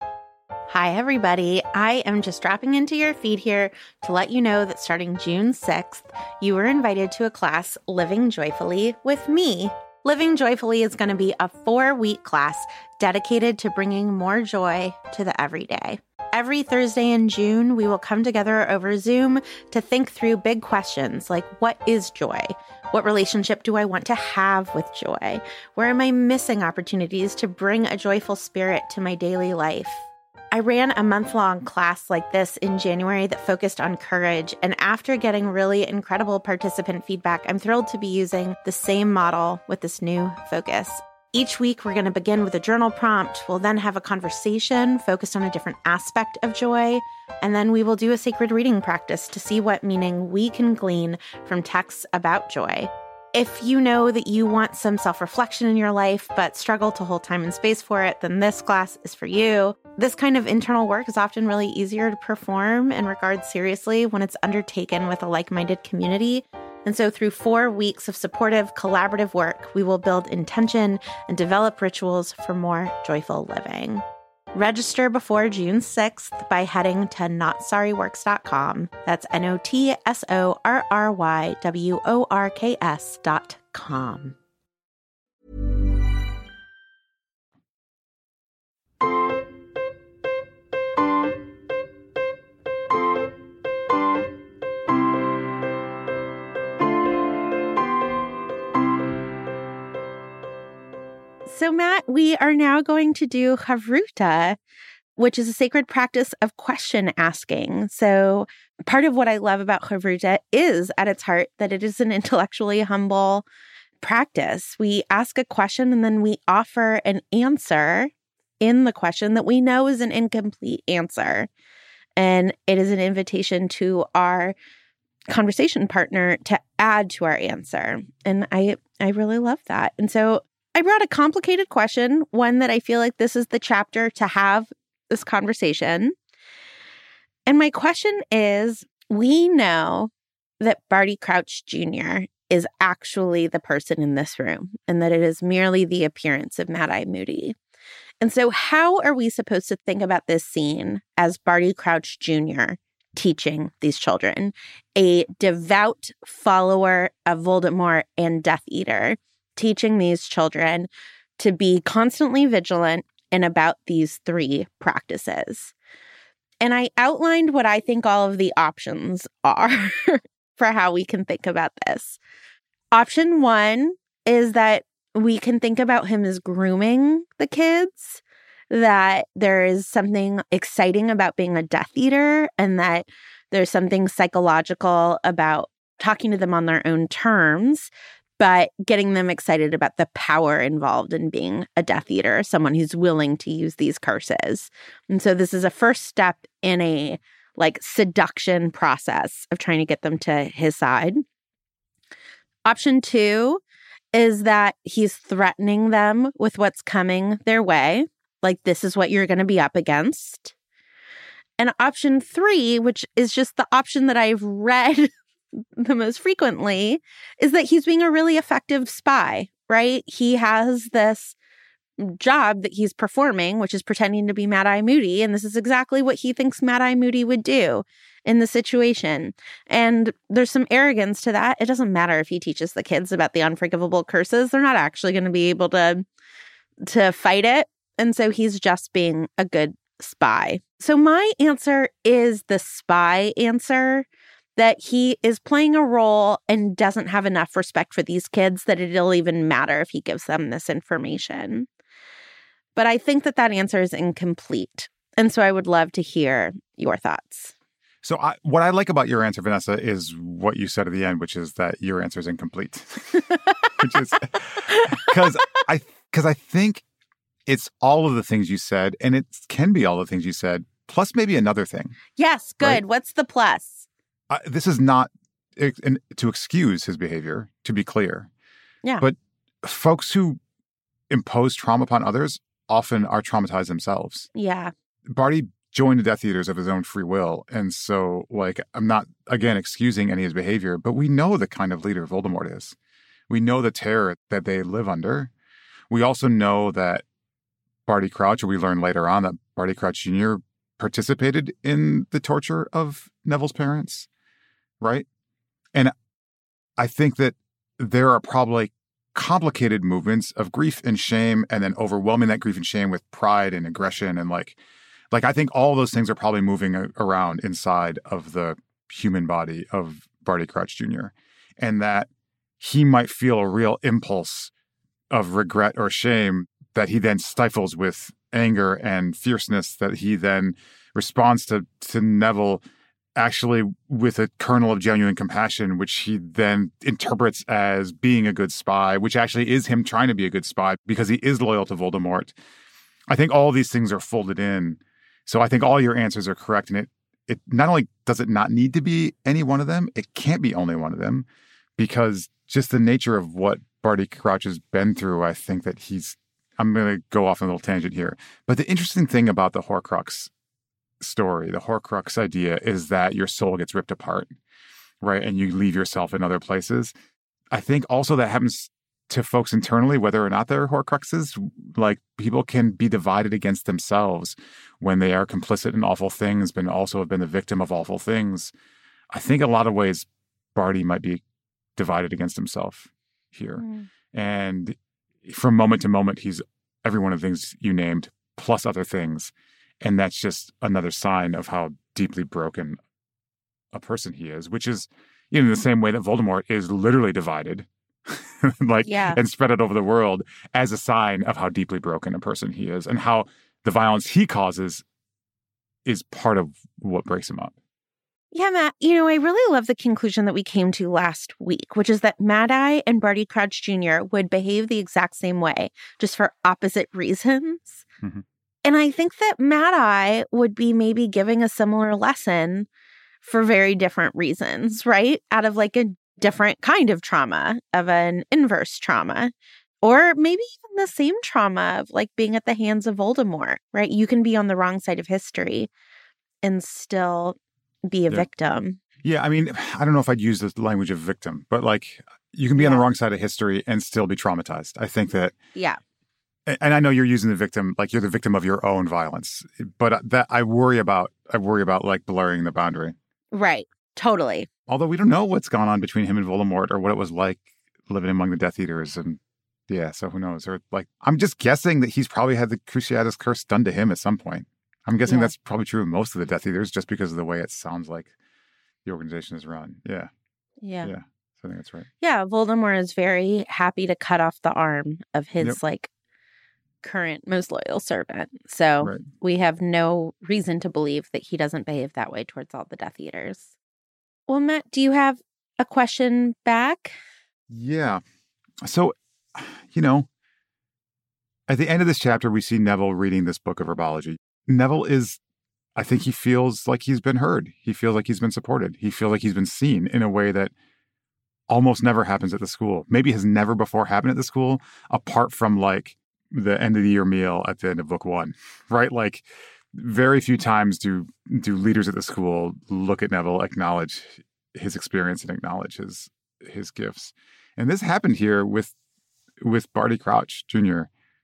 Hi, everybody. I am just dropping into your feed here to let you know that starting June 6th, you were invited to a class, Living Joyfully, with me. Living Joyfully is going to be a 4-week class dedicated to bringing more joy to the everyday. Every Thursday in June, we will come together over Zoom to think through big questions like, what is joy? What relationship do I want to have with joy? Where am I missing opportunities to bring a joyful spirit to my daily life? I ran a month-long class like this in January that focused on courage, and after getting really incredible participant feedback, I'm thrilled to be using the same model with this new focus. Each week, we're going to begin with a journal prompt. We'll then have a conversation focused on a different aspect of joy, and then we will do a sacred reading practice to see what meaning we can glean from texts about joy. If you know that you want some self-reflection in your life but struggle to hold time and space for it, then this class is for you. This kind of internal work is often really easier to perform and regard seriously when it's undertaken with a like-minded community. And so through 4 weeks of supportive, collaborative work, we will build intention and develop rituals for more joyful living. Register before June 6th by heading to NotSorryWorks.com. That's NotSorryWorks.com. So, Matt, we are now going to do Chavruta, which is a sacred practice of question asking. So part of what I love about Chavruta is, at its heart, that it is an intellectually humble practice. We ask a question and then we offer an answer in the question that we know is an incomplete answer. And it is an invitation to our conversation partner to add to our answer. And I really love that. And so I brought a complicated question, one that I feel like this is the chapter to have this conversation. And my question is, we know that Barty Crouch Jr. is actually the person in this room and that it is merely the appearance of Mad-Eye Moody. And so how are we supposed to think about this scene as Barty Crouch Jr. teaching these children, a devout follower of Voldemort and Death Eater, teaching these children to be constantly vigilant and about these three practices? And I outlined what I think all of the options are for how we can think about this. Option one is that we can think about him as grooming the kids, that there is something exciting about being a Death Eater, and that there's something psychological about talking to them on their own terms, but getting them excited about the power involved in being a Death Eater, someone who's willing to use these curses. And so this is a first step in a seduction process of trying to get them to his side. Option two is that he's threatening them with what's coming their way. Like, this is what you're going to be up against. And option three, which is just the option that I've read the most frequently, is that he's being a really effective spy, right? He has this job that he's performing, which is pretending to be Mad-Eye Moody, and this is exactly what he thinks Mad-Eye Moody would do in the situation. And there's some arrogance to that. It doesn't matter if he teaches the kids about the unforgivable curses. They're not actually going to be able to fight it. And so he's just being a good spy. So my answer is the spy answer, that he is playing a role and doesn't have enough respect for these kids that it'll even matter if he gives them this information. But I think that answer is incomplete. And so I would love to hear your thoughts. So what I like about your answer, Vanessa, is what you said at the end, which is that your answer is incomplete. Which is because I think it's all of the things you said, and it can be all the things you said, plus maybe another thing. Yes, good. Right? What's the plus? This is not to excuse his behavior, to be clear. Yeah. But folks who impose trauma upon others often are traumatized themselves. Yeah. Barty joined the Death Eaters of his own free will. And so, I'm not, again, excusing any of his behavior, but we know the kind of leader Voldemort is. We know the terror that they live under. We also know that Barty Crouch, or we learn later on that Barty Crouch Jr. participated in the torture of Neville's parents. Right? And I think that there are probably complicated movements of grief and shame, and then overwhelming that grief and shame with pride and aggression. And I think all those things are probably moving around inside of the human body of Barty Crouch Jr. And that he might feel a real impulse of regret or shame that he then stifles with anger and fierceness, that he then responds to Neville actually with a kernel of genuine compassion, which he then interprets as being a good spy, which actually is him trying to be a good spy because he is loyal to Voldemort. I think all these things are folded in. So I think all your answers are correct. And it not only does it not need to be any one of them, it can't be only one of them, because just the nature of what Barty Crouch has been through, I think that I'm going to go off on a little tangent here. But the interesting thing about the Horcrux story, the Horcrux idea, is that your soul gets ripped apart, right? And you leave yourself in other places. I think also that happens to folks internally, whether or not they're Horcruxes. People can be divided against themselves when they are complicit in awful things, but also have been the victim of awful things. I think in a lot of ways, Barty might be divided against himself here. And from moment to moment, he's every one of the things you named, plus other things. And that's just another sign of how deeply broken a person he is, which is in the same way that Voldemort is literally divided and spread it over the world as a sign of how deeply broken a person he is and how the violence he causes is part of what breaks him up. Yeah, Matt, I really love the conclusion that we came to last week, which is that Mad-Eye and Barty Crouch Jr. would behave the exact same way, just for opposite reasons. Mm-hmm. And I think that Mad-Eye would be maybe giving a similar lesson for very different reasons, right? Out of like a different kind of trauma, of an inverse trauma, or maybe even the same trauma of like being at the hands of Voldemort, right? You can be on the wrong side of history and still be a victim. Yeah, I mean, I don't know if I'd use the language of victim, but like you can be on the wrong side of history and still be traumatized. I think that. Yeah. And I know you're using the victim, like you're the victim of your own violence, but that I worry about like blurring the boundary. Right. Totally. Although we don't know what's gone on between him and Voldemort or what it was like living among the Death Eaters. And so who knows? Or like, I'm just guessing that he's probably had the Cruciatus Curse done to him at some point. I'm guessing that's probably true of most of the Death Eaters just because of the way it sounds like the organization is run. Yeah. So I think that's right. Yeah. Voldemort is very happy to cut off the arm of his current most loyal servant. So we have no reason to believe that he doesn't behave that way towards all the Death Eaters. Well, Matt, do you have a question back? Yeah. So, at the end of this chapter, we see Neville reading this book of herbology. Neville I think he feels like he's been heard. He feels like he's been supported. He feels like he's been seen in a way that almost never happens at the school. Maybe has never before happened at the school, apart from like the end of the year meal at the end of book 1, right? Like very few times do leaders at the school look at Neville, acknowledge his experience and acknowledge his gifts. And this happened here with Barty Crouch Jr.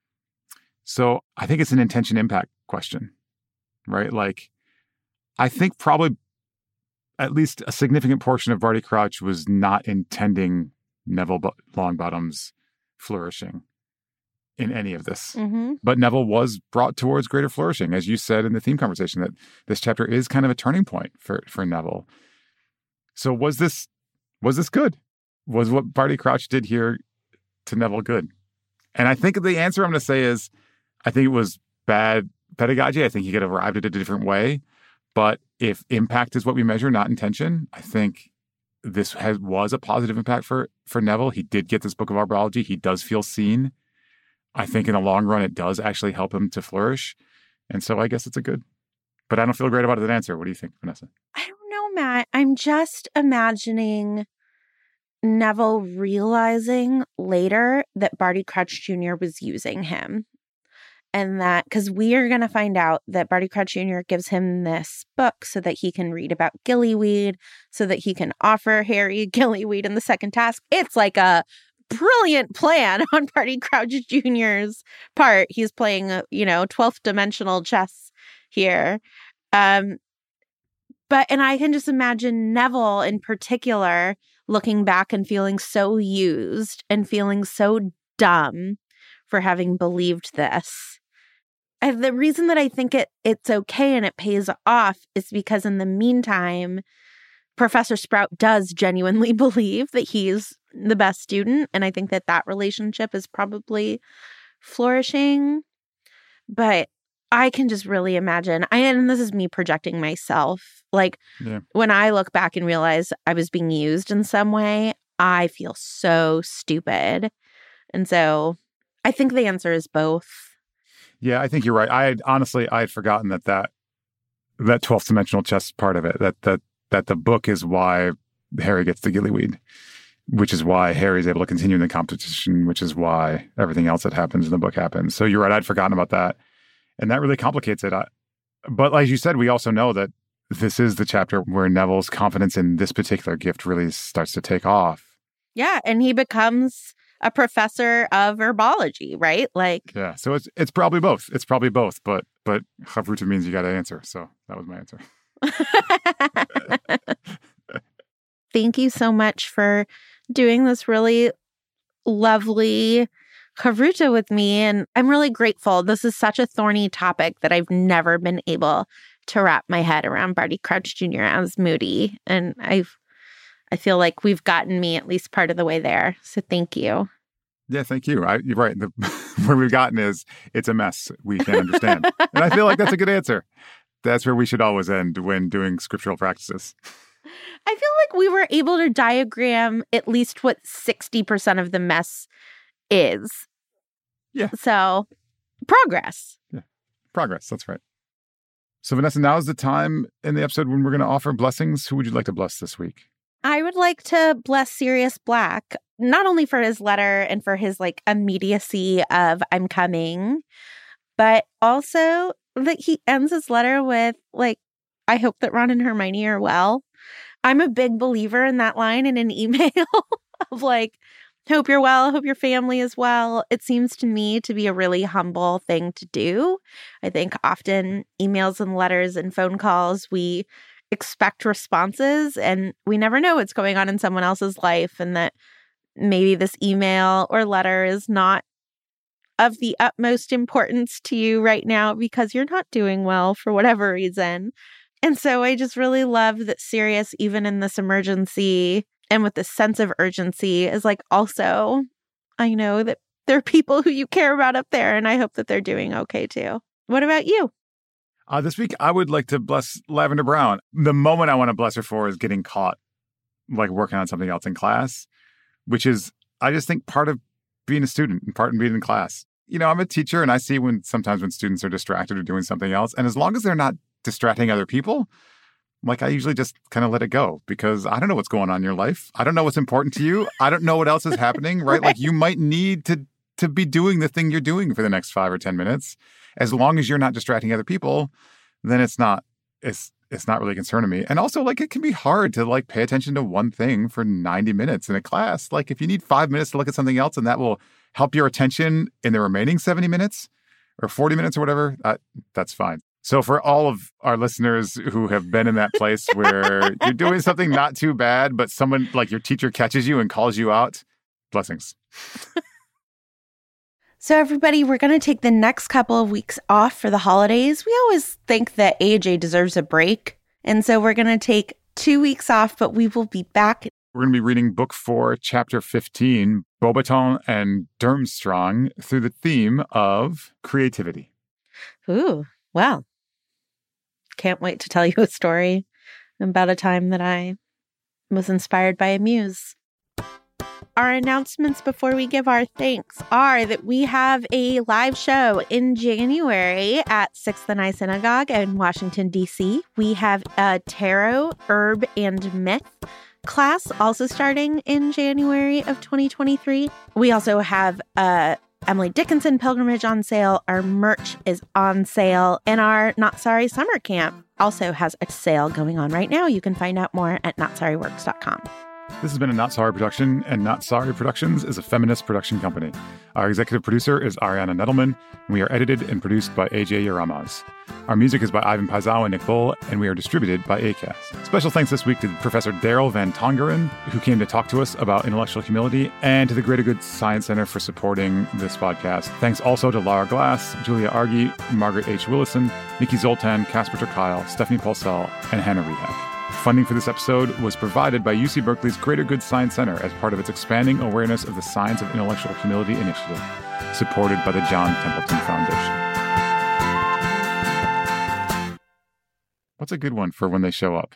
So I think it's an intention impact question, right? Like I think probably at least a significant portion of Barty Crouch was not intending Neville Longbottom's flourishing in any of this. Mm-hmm. But Neville was brought towards greater flourishing, as you said in the theme conversation, that this chapter is kind of a turning point for Neville. So was this good? Was what Barty Crouch did here to Neville good? And I think the answer I'm going to say is, I think it was bad pedagogy. I think he could have arrived at it a different way. But if impact is what we measure, not intention, I think this was a positive impact for Neville. He did get this book of herbology. He does feel seen. I think in the long run, it does actually help him to flourish. And so I guess it's a good, but I don't feel great about that answer. What do you think, Vanessa? I don't know, Matt. I'm just imagining Neville realizing later that Barty Crouch Jr. was using him. And that, because we are going to find out that Barty Crouch Jr. gives him this book so that he can read about gillyweed, so that he can offer Harry gillyweed in the second task. It's like a brilliant plan on Barty Crouch Jr.'s part. He's playing, 12th dimensional chess here. And I can just imagine Neville in particular looking back and feeling so used and feeling so dumb for having believed this. And the reason that I think it's okay and it pays off is because in the meantime, Professor Sprout does genuinely believe that he's the best student. And I think that relationship is probably flourishing. But I can just really imagine, and this is me projecting myself, like when I look back and realize I was being used in some way, I feel so stupid. And so I think the answer is both. Yeah, I think you're right. I had forgotten that 12th dimensional chess part of it, that the book is why Harry gets the gillyweed, which is why Harry's able to continue in the competition, which is why everything else that happens in the book happens. So you're right. I'd forgotten about that. And that really complicates it. But as you said, we also know that this is the chapter where Neville's confidence in this particular gift really starts to take off. Yeah, and he becomes a professor of herbology, right? Yeah, so it's probably both. It's probably both, but Chavruta means you got to answer. So that was my answer. Thank you so much for doing this really lovely Chavruta with me. And I'm really grateful. This is such a thorny topic that I've never been able to wrap my head around Barty Crouch Jr. as Moody. And I I feel like we've gotten me at least part of the way there. So thank you. Yeah, thank you. You're right. Where we've gotten is it's a mess we can't understand. And I feel like that's a good answer. That's where we should always end when doing scriptural practices. I feel like we were able to diagram at least what 60% of the mess is. Yeah. So, progress. Yeah. Progress. That's right. So, Vanessa, now is the time in the episode when we're going to offer blessings. Who would you like to bless this week? I would like to bless Sirius Black, not only for his letter and for his immediacy of I'm coming, but also that he ends his letter with I hope that Ron and Hermione are well. I'm a big believer in that line in an email of hope you're well, hope your family is well. It seems to me to be a really humble thing to do. I think often emails and letters and phone calls, we expect responses and we never know what's going on in someone else's life, and that maybe this email or letter is not of the utmost importance to you right now because you're not doing well for whatever reason. And so I just really love that Sirius, even in this emergency and with this sense of urgency, is also, I know that there are people who you care about up there, and I hope that they're doing okay too. What about you? This week, I would like to bless Lavender Brown. The moment I want to bless her for is getting caught, working on something else in class, which is, I just think, part of being a student and part of being in class. I'm a teacher, and I see sometimes when students are distracted or doing something else. And as long as they're not distracting other people, I usually just kind of let it go, because I don't know what's going on in your life. I don't know what's important to you. I don't know what else is happening, right? Right. You might need to be doing the thing you're doing for the next 5 or 10 minutes. As long as you're not distracting other people, then it's not really concerning me. And also, it can be hard to pay attention to one thing for 90 minutes in a class. If you need 5 minutes to look at something else and that will help your attention in the remaining 70 minutes or 40 minutes or whatever, that's fine. So for all of our listeners who have been in that place where you're doing something not too bad, but someone your teacher catches you and calls you out, blessings. So everybody, we're going to take the next couple of weeks off for the holidays. We always think that AJ deserves a break. And so we're going to take 2 weeks off, but we will be back. We're going to be reading Book 4, Chapter 15, Beauxbaton and Durmstrang, through the theme of creativity. Ooh, well, can't wait to tell you a story about a time that I was inspired by a muse. Our announcements before we give our thanks are that we have a live show in January at 6th and I Synagogue in Washington, D.C. We have a tarot, herb, and myth class also starting in January of 2023. We also have a Emily Dickinson pilgrimage on sale. Our merch is on sale. And our Not Sorry Summer Camp also has a sale going on right now. You can find out more at notsorryworks.com. This has been a Not Sorry production, and Not Sorry Productions is a feminist production company. Our executive producer is Ariana Nettleman, and we are edited and produced by AJ Yaramaz. Our music is by Ivan Paisau and Nick Bull, and we are distributed by Acast. Special thanks this week to Professor Daryl Van Tongeren, who came to talk to us about intellectual humility, and to the Greater Good Science Center for supporting this podcast. Thanks also to Laura Glass, Julia Argy, Margaret H. Willison, Nikki Zoltan, Casper ter Kuile, Stephanie Pulsell, and Hannah Rehak. Funding for this episode was provided by UC Berkeley's Greater Good Science Center as part of its expanding awareness of the Science of Intellectual Humility initiative, supported by the John Templeton Foundation. What's a good one for when they show up?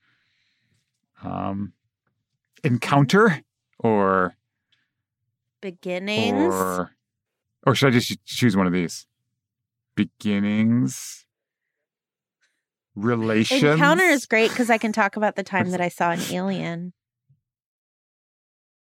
Encounter or beginnings? Or should I just choose one of these? Beginnings? Relations? Encounter is great because I can talk about the time that I saw an alien.